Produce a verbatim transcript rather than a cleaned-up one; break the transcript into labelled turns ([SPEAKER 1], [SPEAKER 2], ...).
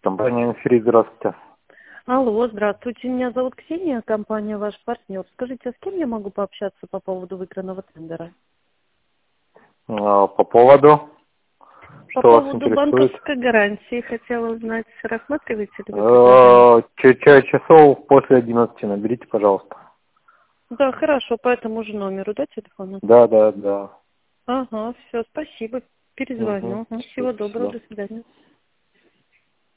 [SPEAKER 1] Компания «Инферит», здравствуйте.
[SPEAKER 2] Алло, здравствуйте, меня зовут Ксения, компания «Ваш партнер». Скажите, а с кем я могу пообщаться по поводу выигранного тендера?
[SPEAKER 1] А, По поводу,
[SPEAKER 2] По
[SPEAKER 1] что вас
[SPEAKER 2] поводу
[SPEAKER 1] интересует?
[SPEAKER 2] банковской гарантии хотела узнать, рассматриваете ли вы предложение?
[SPEAKER 1] Э, Через час часов после одиннадцати наберите, пожалуйста.
[SPEAKER 2] Да, хорошо, по этому же номеру, да, телефона?
[SPEAKER 1] Да, да, да.
[SPEAKER 2] Ага, все, спасибо,
[SPEAKER 1] Угу.
[SPEAKER 2] перезвоню. Ага,
[SPEAKER 1] Все,
[SPEAKER 2] всего доброго,
[SPEAKER 1] спасибо.
[SPEAKER 2] до свидания.